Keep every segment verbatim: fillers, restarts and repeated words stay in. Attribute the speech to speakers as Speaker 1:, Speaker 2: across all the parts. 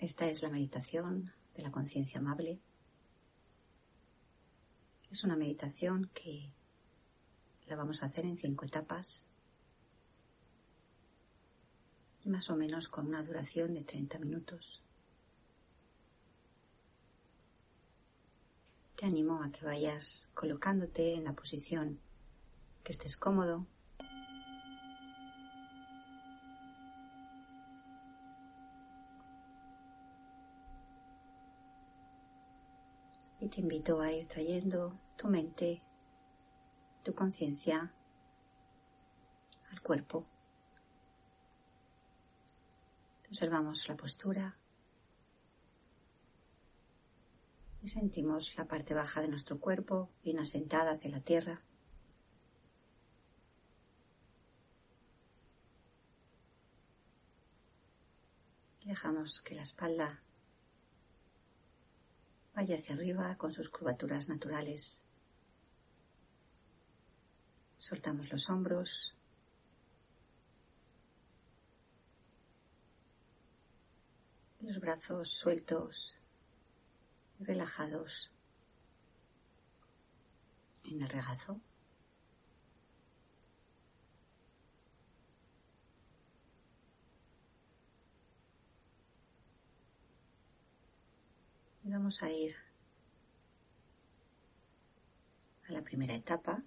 Speaker 1: Esta es la meditación de la conciencia amable. Es una meditación que la vamos a hacer en cinco etapas y más o menos con una duración de treinta minutos. Te animo a que vayas colocándote en la posición que estés cómodo. Y te invito a ir trayendo tu mente, tu conciencia al cuerpo. Observamos la postura y sentimos la parte baja de nuestro cuerpo bien asentada hacia la tierra. Y dejamos que la espalda vaya hacia arriba con sus curvaturas naturales. Soltamos los hombros. Los brazos sueltos y relajados en el regazo. Y vamos a ir a la primera etapa.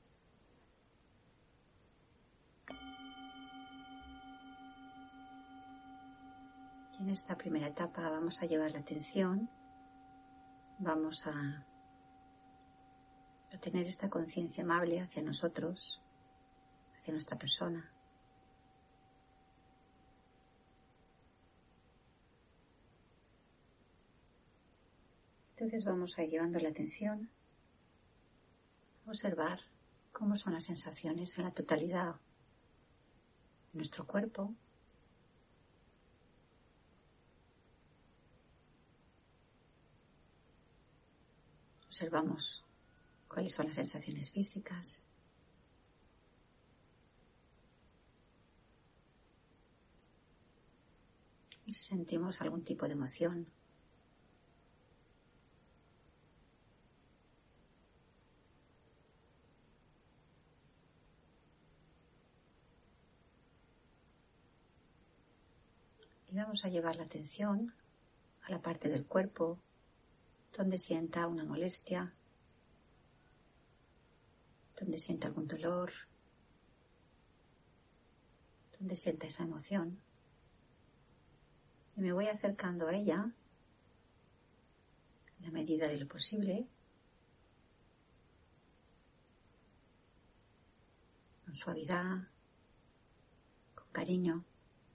Speaker 1: Y en esta primera etapa vamos a llevar la atención, vamos a, a tener esta conciencia amable hacia nosotros, hacia nuestra persona. Entonces vamos a ir llevando la atención a observar cómo son las sensaciones en la totalidad de nuestro cuerpo. Observamos cuáles son las sensaciones físicas. Y si sentimos algún tipo de emoción. Y vamos a llevar la atención a la parte del cuerpo donde sienta una molestia, donde sienta algún dolor, donde sienta esa emoción. Y me voy acercando a ella en la medida de lo posible, con suavidad, con cariño.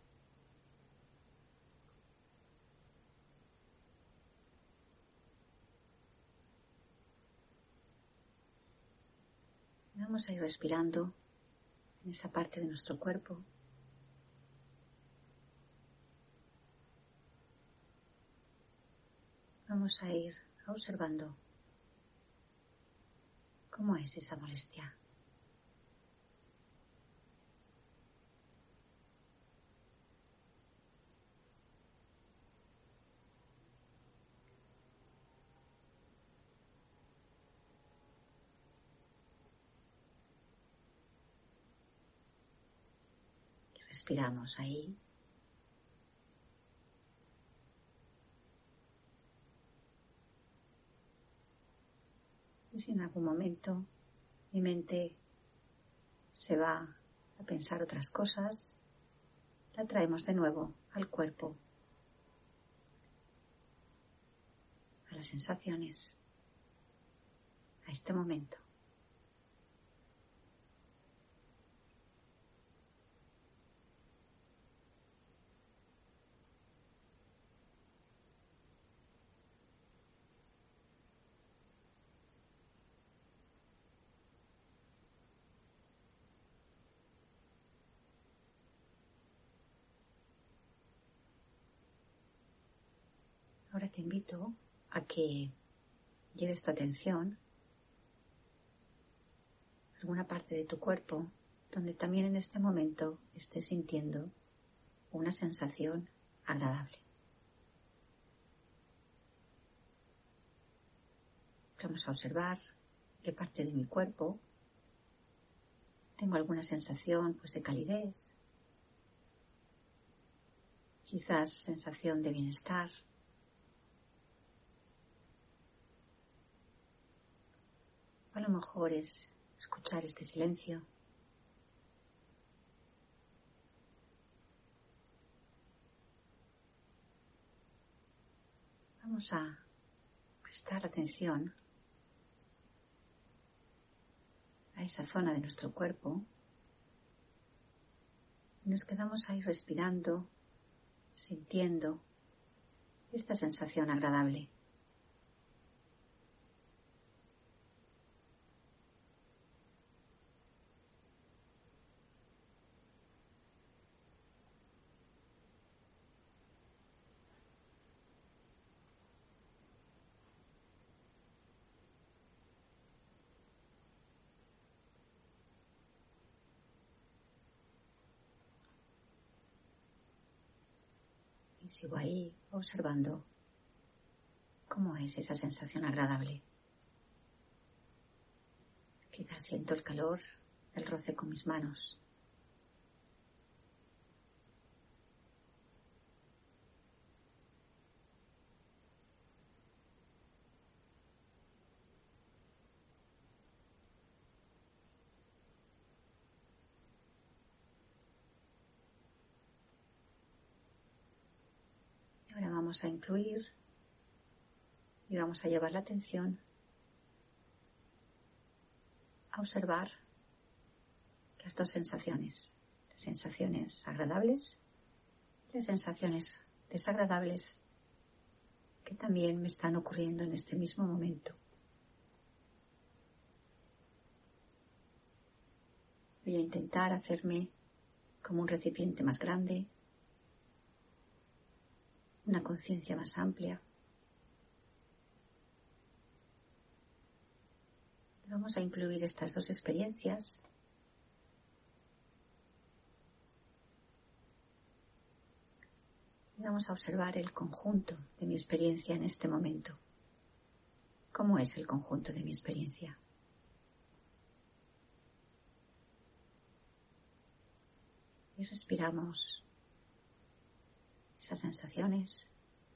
Speaker 1: Vamos a ir respirando en esa parte de nuestro cuerpo. Vamos a ir observando cómo es esa molestia. Respiramos ahí. Y si en algún momento mi mente se va a pensar otras cosas, la traemos de nuevo al cuerpo, a las sensaciones, a este momento. Ahora te invito a que lleves tu atención a alguna parte de tu cuerpo donde también en este momento estés sintiendo una sensación agradable. Vamos a observar qué parte de mi cuerpo tengo alguna sensación pues de calidez, quizás sensación de bienestar. A lo mejor es escuchar este silencio. Vamos a prestar atención a esa zona de nuestro cuerpo y nos quedamos ahí respirando, sintiendo esta sensación agradable. Y sigo ahí observando cómo es esa sensación agradable. Quizás siento el calor del roce con mis manos. Y ahora vamos a incluir y vamos a llevar la atención a observar las dos sensaciones, las sensaciones agradables y las sensaciones desagradables que también me están ocurriendo en este mismo momento. Voy a intentar hacerme como un recipiente más grande, una conciencia más amplia. Vamos a incluir estas dos experiencias y vamos a observar el conjunto de mi experiencia en este momento. ¿Cómo es el conjunto de mi experiencia? Y respiramos esas sensaciones.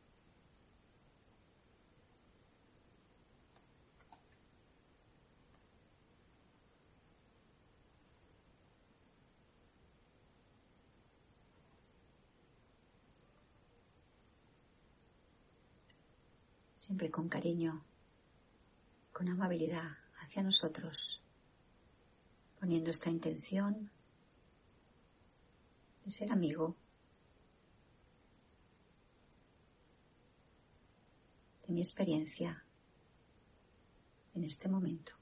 Speaker 1: Siempre con cariño, con amabilidad hacia nosotros, poniendo esta intención de ser amigo de mi experiencia en este momento.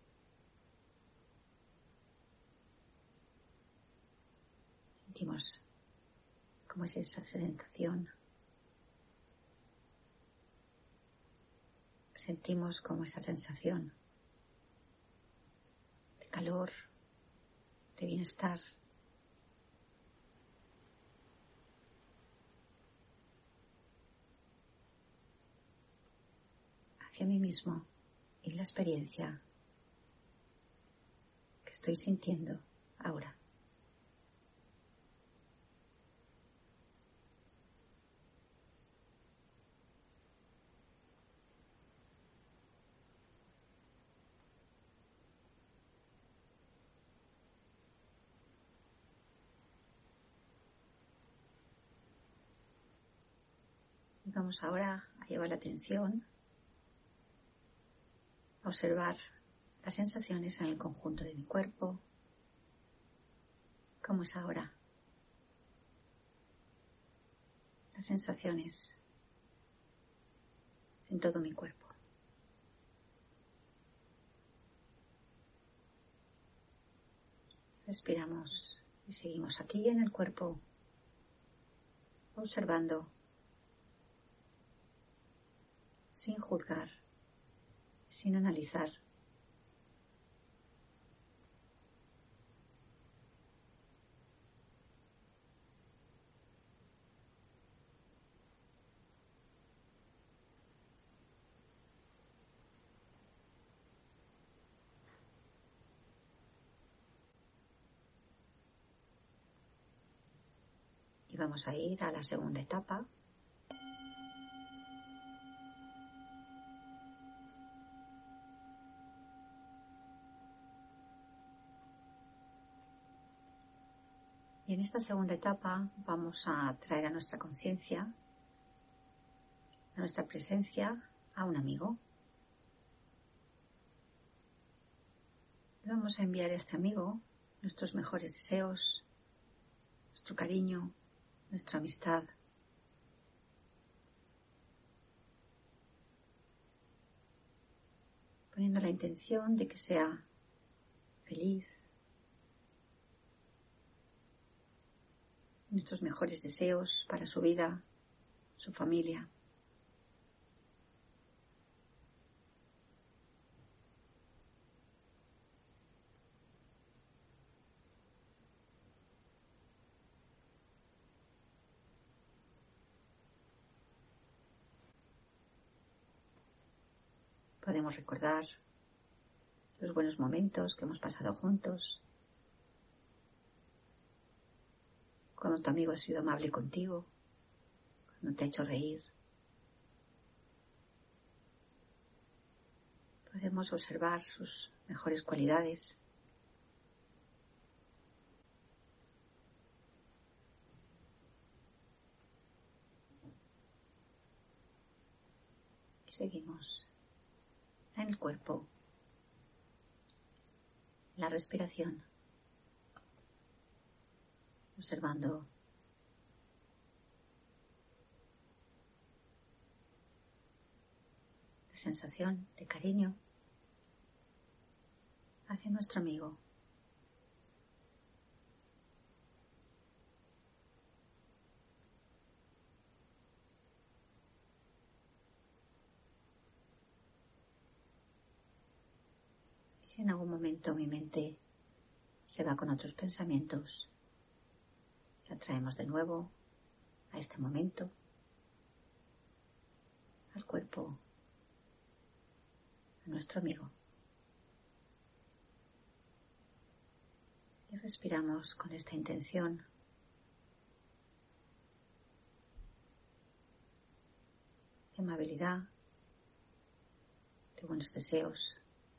Speaker 1: Sentimos cómo es esa sensación. Sentimos como esa sensación de calor, de bienestar. Hacia mí mismo y la experiencia que estoy sintiendo ahora. Y vamos ahora a llevar la atención a observar las sensaciones en el conjunto de mi cuerpo. ¿Cómo es ahora? Las sensaciones en todo mi cuerpo. Respiramos y seguimos aquí en el cuerpo, observando, sin juzgar, sin analizar. vamos a ir a la segunda etapa. Y en esta segunda etapa vamos a traer a nuestra conciencia, a nuestra presencia, a un amigo. Le vamos a enviar a este amigo nuestros mejores deseos, nuestro cariño, nuestra amistad. Poniendo la intención de que sea feliz. Nuestros mejores deseos para su vida, su familia. Podemos recordar los buenos momentos que hemos pasado juntos, cuando tu amigo ha sido amable contigo, cuando te ha hecho reír. Podemos observar sus mejores cualidades. Y seguimos en el cuerpo, la respiración, observando la sensación de cariño hacia nuestro amigo. Si en algún momento mi mente se va con otros pensamientos, la traemos de nuevo a este momento, al cuerpo, a nuestro amigo. Y respiramos con esta intención de amabilidad, de buenos deseos.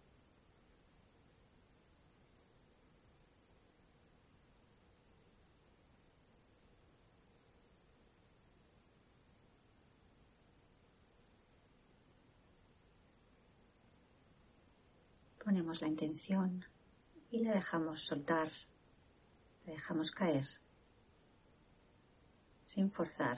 Speaker 1: Ponemos la intención y la dejamos soltar, la dejamos caer, sin forzar.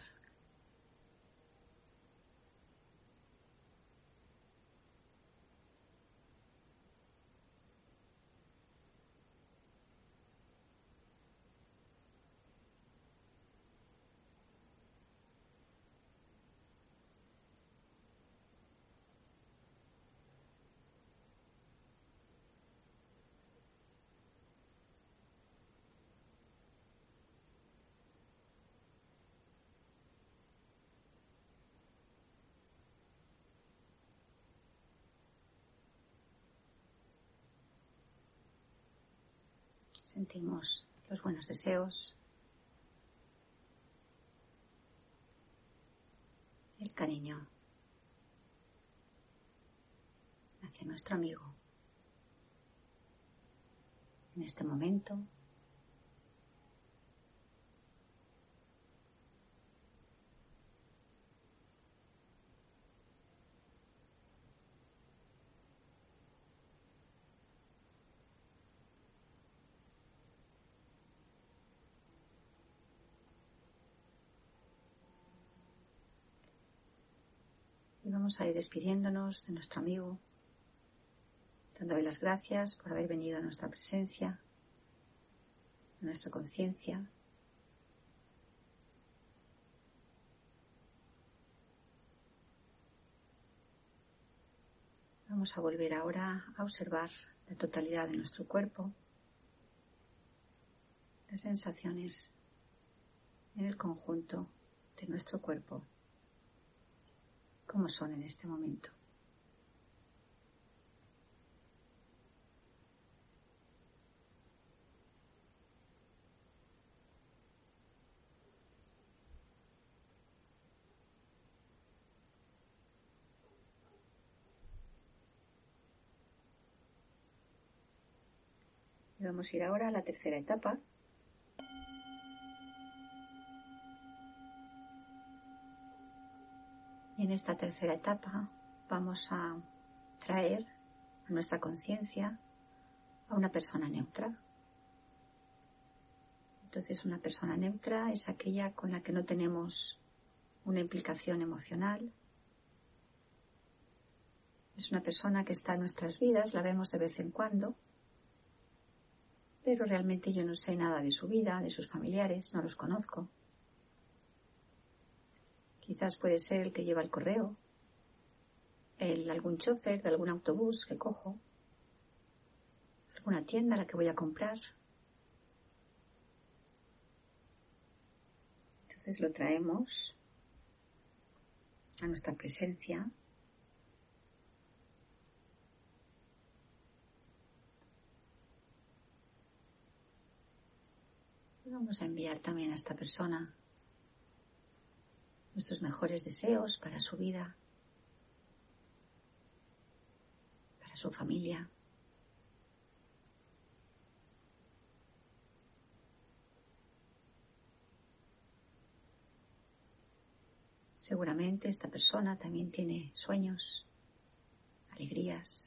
Speaker 1: Sentimos los buenos deseos, el cariño hacia nuestro amigo. En este momento, y vamos a ir despidiéndonos de nuestro amigo, dándole las gracias por haber venido a nuestra presencia, a nuestra conciencia. Vamos a volver ahora a observar la totalidad de nuestro cuerpo, las sensaciones en el conjunto de nuestro cuerpo, cómo son en este momento. Vamos a ir ahora a la tercera etapa. Y en esta tercera etapa vamos a traer a nuestra conciencia a una persona neutra. Entonces, una persona neutra es aquella con la que no tenemos una implicación emocional. Es una persona que está en nuestras vidas, la vemos de vez en cuando, pero realmente yo no sé nada de su vida, de sus familiares, no los conozco. Quizás puede ser el que lleva el correo, el, algún chofer de algún autobús que cojo, alguna tienda a la que voy a comprar. Entonces lo traemos a nuestra presencia. Y vamos a enviar también a esta persona nuestros mejores deseos para su vida, para su familia. Seguramente esta persona también tiene sueños, alegrías,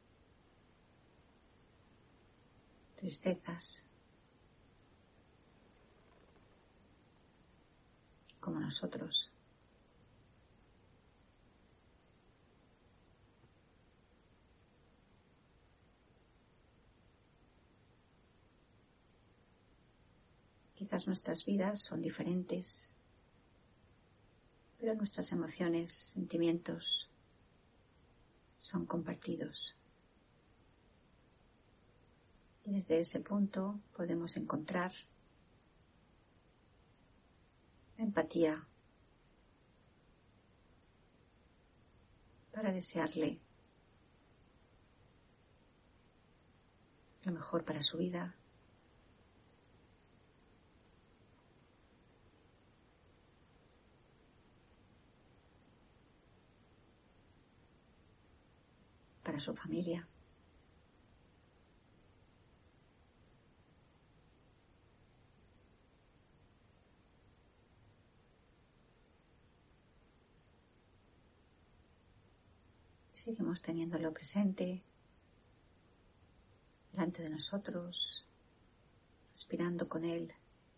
Speaker 1: tristezas, como nosotros. Quizás nuestras vidas son diferentes, pero nuestras emociones, sentimientos son compartidos. Y desde ese punto podemos encontrar empatía para desearle lo mejor para su vida. Para su familia. Seguimos teniéndolo presente delante de nosotros, respirando con él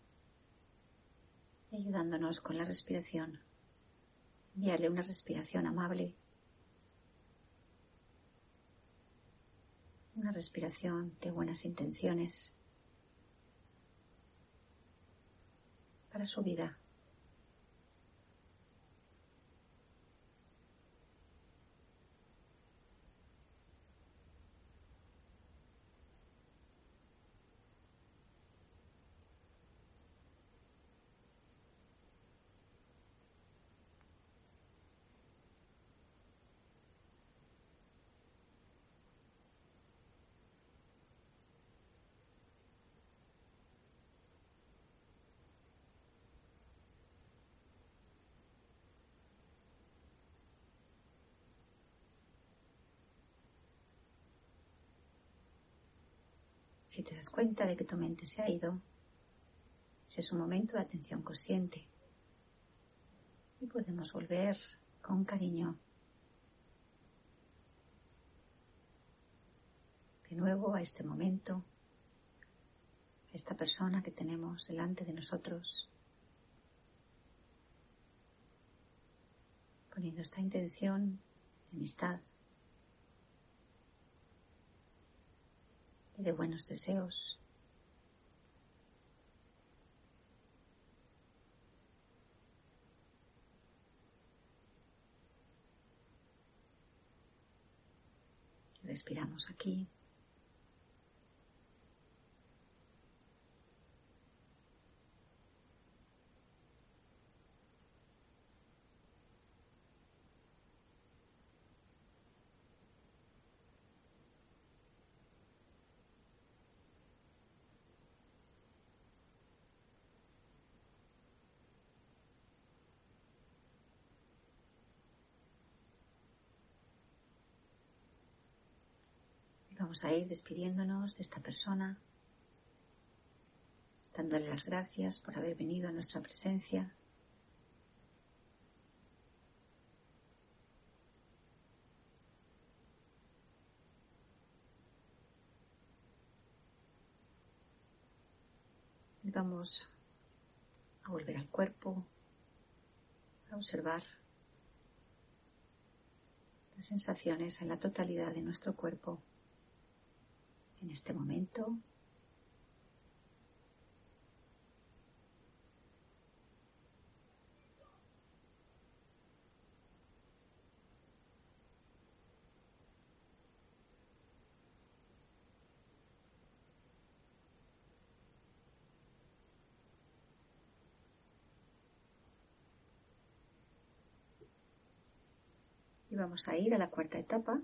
Speaker 1: y ayudándonos con la respiración. Enviarle una respiración amable, una respiración de buenas intenciones para su vida. Si te das cuenta de que tu mente se ha ido, ese es un momento de atención consciente. Y podemos volver con cariño de nuevo a este momento, a esta persona que tenemos delante de nosotros, poniendo esta intención de amistad y de buenos deseos. Respiramos aquí. Vamos a ir despidiéndonos de esta persona dándole las gracias por haber venido a nuestra presencia. Y vamos a volver al cuerpo, a observar las sensaciones en la totalidad de nuestro cuerpo en este momento. Y vamos a ir a la cuarta etapa.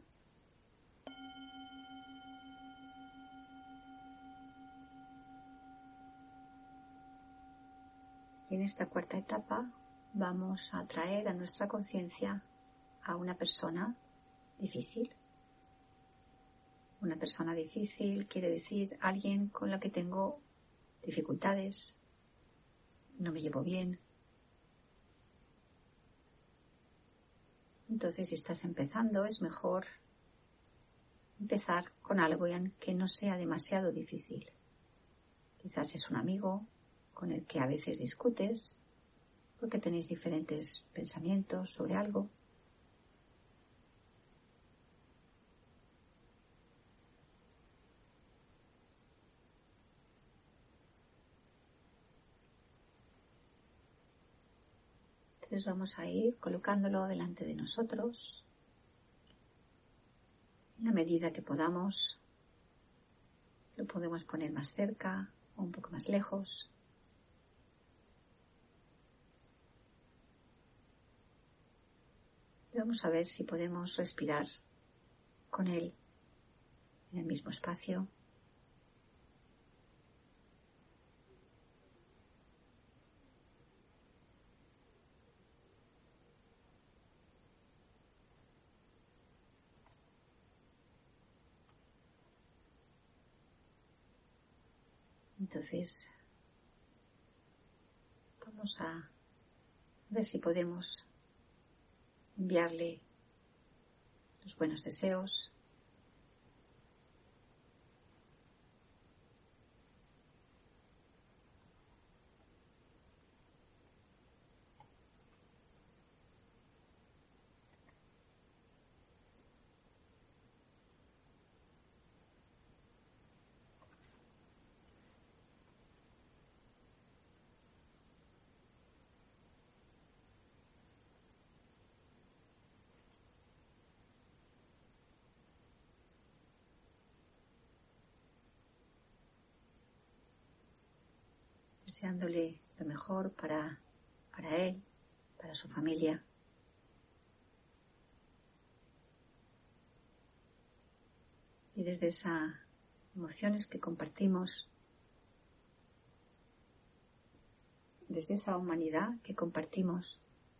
Speaker 1: Y en esta cuarta etapa vamos a traer a nuestra conciencia a una persona difícil. Una persona difícil quiere decir alguien con la que tengo dificultades, no me llevo bien. Entonces, si estás empezando, es mejor empezar con algo que no sea demasiado difícil. Quizás es un amigo con el que a veces discutes porque tenéis diferentes pensamientos sobre algo. Entonces vamos a ir colocándolo delante de nosotros en la medida que podamos. Lo podemos poner más cerca o un poco más lejos. Y vamos a ver si podemos respirar con él en el mismo espacio. Entonces, vamos a ver si podemos enviarle los buenos deseos. Deseándole lo mejor para, para él, para su familia. Y desde esas emociones que compartimos, desde esa humanidad que compartimos,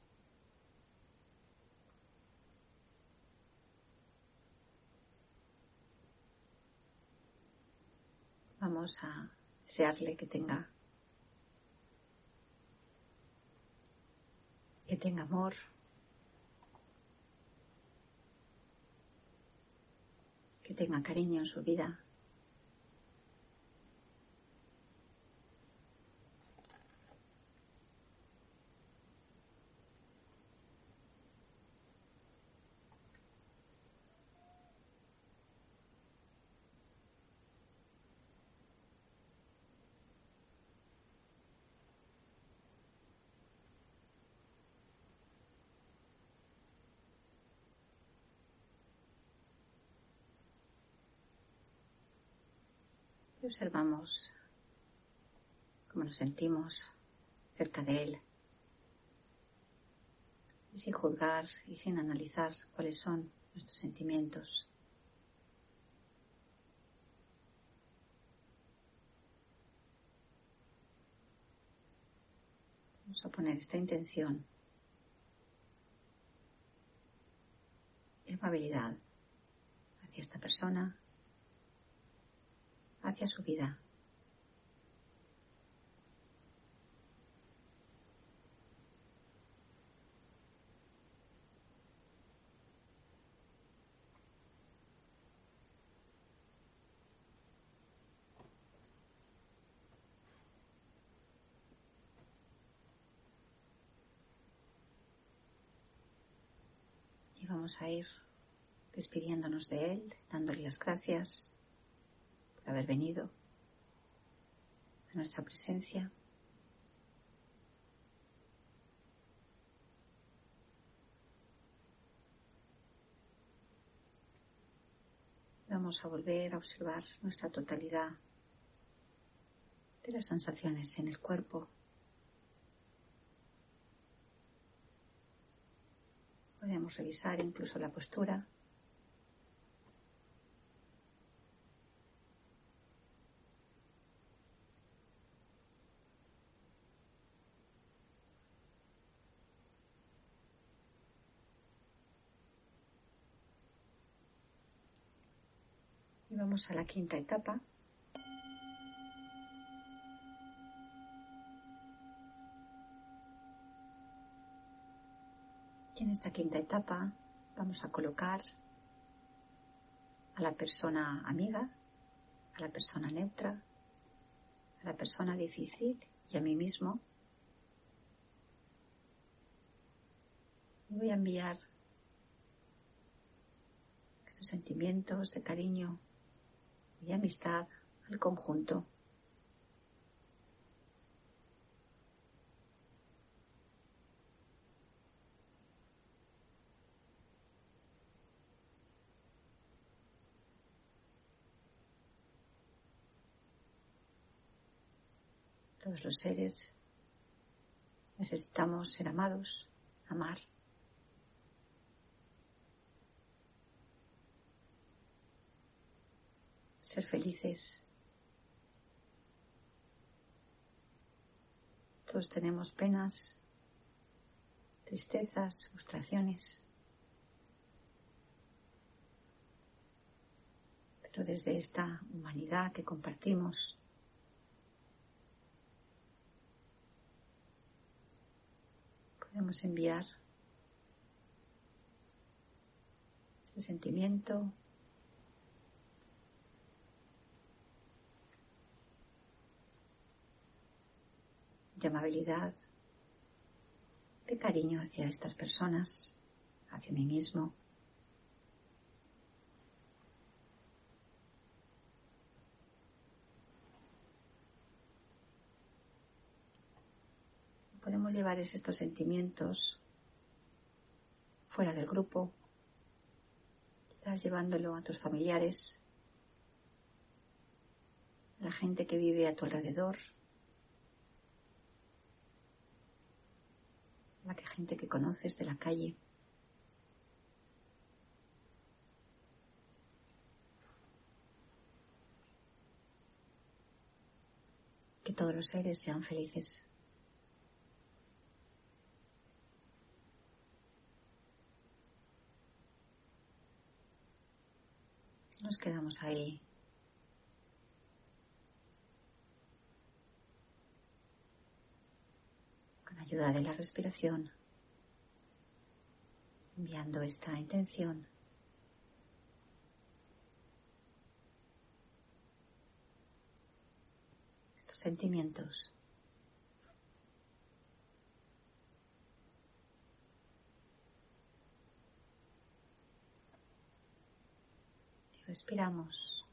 Speaker 1: vamos a desearle que tenga que tenga amor, que tenga cariño en su vida. Y observamos cómo nos sentimos cerca de él. Y sin juzgar y sin analizar cuáles son nuestros sentimientos. Vamos a poner esta intención de amabilidad hacia esta persona, hacia su vida. Y vamos a ir despidiéndonos de él, dándole las gracias por haber venido a nuestra presencia. Vamos a volver a observar nuestra totalidad de las sensaciones en el cuerpo. Podemos revisar incluso la postura. Y vamos a la quinta etapa. Y en esta quinta etapa vamos a colocar a la persona amiga, a la persona neutra, a la persona difícil y a mí mismo. Y voy a enviar estos sentimientos de cariño y de amistad al conjunto. Todos los seres necesitamos ser amados, amar. Ser felices. Todos tenemos penas, tristezas, frustraciones. Pero desde esta humanidad que compartimos, podemos enviar ese sentimiento de amabilidad, de cariño hacia estas personas, hacia mí mismo. Podemos llevar estos sentimientos fuera del grupo, quizás llevándolo a tus familiares, a la gente que vive a tu alrededor, a la gente que conoces de la calle. Que todos los seres sean felices. Nos quedamos ahí con ayuda de la respiración, enviando esta intención. Estos sentimientos. Respiramos.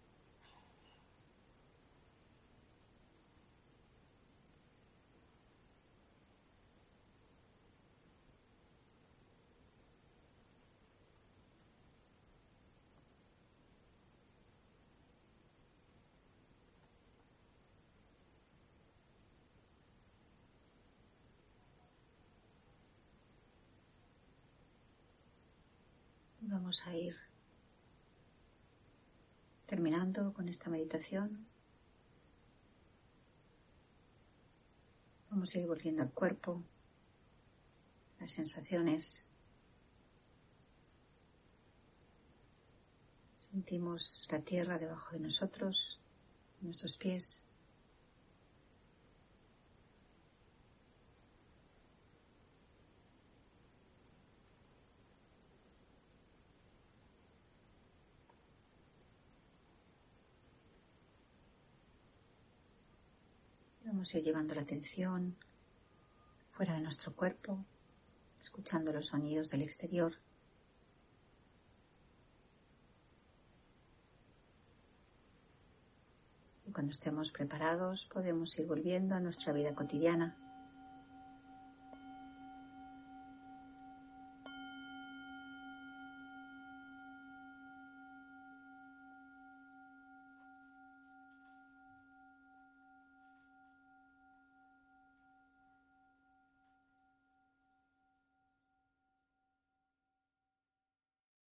Speaker 1: Vamos a ir terminando con esta meditación. Vamos a ir volviendo al cuerpo, las sensaciones. Sentimos la tierra debajo de nosotros, nuestros pies. Vamos a ir llevando la atención fuera de nuestro cuerpo, escuchando los sonidos del exterior, cuando estemos preparados podemos ir volviendo a nuestra vida cotidiana.